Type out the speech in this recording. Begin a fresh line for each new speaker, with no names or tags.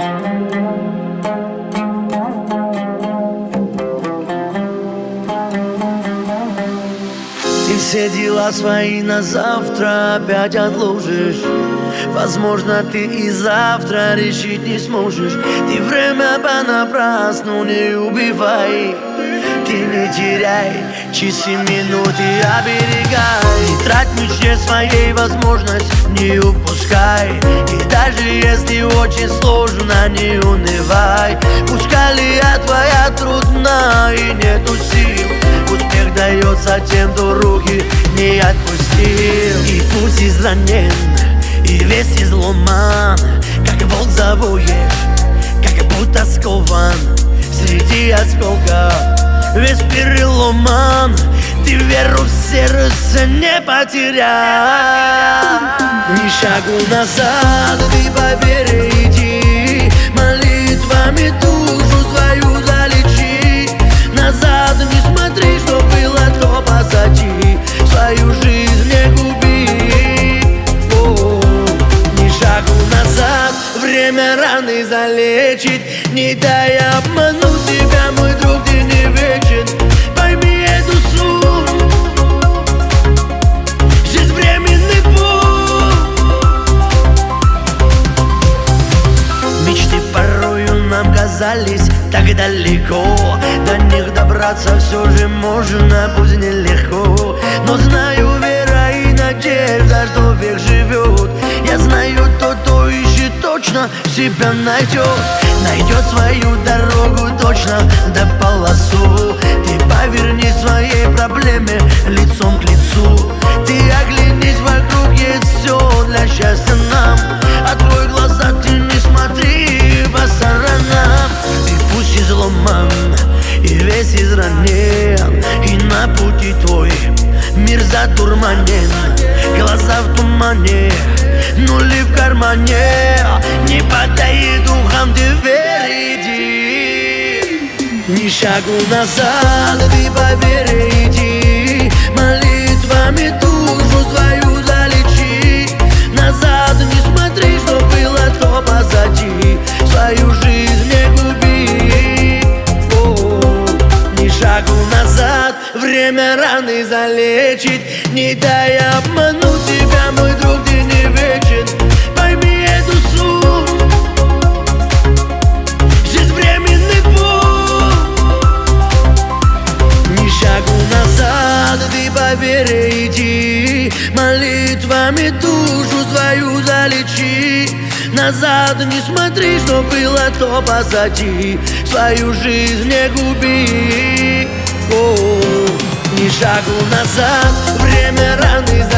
Ты все дела свои на завтра опять отложишь. Возможно, ты и завтра решить не сможешь. Ты время понапрасну не убивай. Ты не теряй часы, минуты, оберегай. Не трать в мечте своей возможность, не упускай. И даже если очень сложно, не унывай. Пусть колея твоя трудна и нету сил, успех дается тем, кто руки не отпустил. И пусть изранен, и весь изломан, как волк завоешь, как будто скован среди осколков. Весь переломан, ты веру в сердце не потерял. Ни шагу назад, ты по вере иди, молитвами душу свою залечи. Назад не смотри, что было, то позади, свою жизнь не губи. Ни шагу назад, время раны залечить. Не дай обмануть себя, мой друг, ты не вечен. Пойми эту суть, жизнь временный путь. Мечты порою нам казались так далеко, до них добраться все же можно, пусть нелегко. Но знаю, вера и надежда, что век живет. Я знаю, тот, кто ищет, точно себя найдет. Найдет свою дорогу точно до полосу. Ты поверни своей проблеме лицом к лицу. Ты оглянись вокруг, есть все для счастья нам. Открой глаза, ты не смотри по сторонам. Ты пусть изломан и весь изранен, и на пути твой мир затурманен. Глаза в тумане, нули в кармане. Не подай духом, ты впереди. Ни шагу назад, ты по вере иди, молитвами душу свою залечи. Назад не смотри, что было, то позади, свою жизнь не губи. Ни шагу назад, время раны залечить. Не дай обмануть себя, мой друг, ты не вечен. Пойми эту суть, жизнь временный путь. Ни шагу назад, ты по вере иди, молитвами душу свою залечи. Назад не смотри, что было, то позади, свою жизнь не губи. Ни шагу назад, время раны